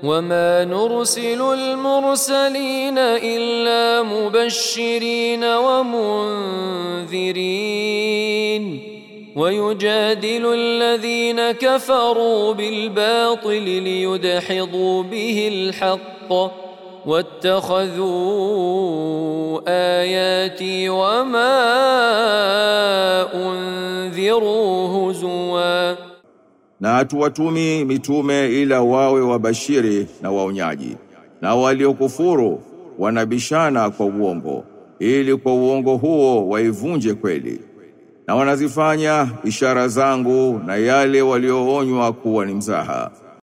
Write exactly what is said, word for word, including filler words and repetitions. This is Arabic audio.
وما نرسل المرسلين إلا مبشرين ومنذرين ويجادل الذين كفروا بالباطل ليدحضوا به الحق واتخذوا آياتي وما أنذروا هزوا. Na hatuwatumi mitume ila wawe wabashiri na waonyaji, na waliokufuru wanabishana kwa uongo, ili kwa uongo huo waivunje kweli. Na wanazifanya ishara zangu na yale walioonywa kuwa ni mzaha.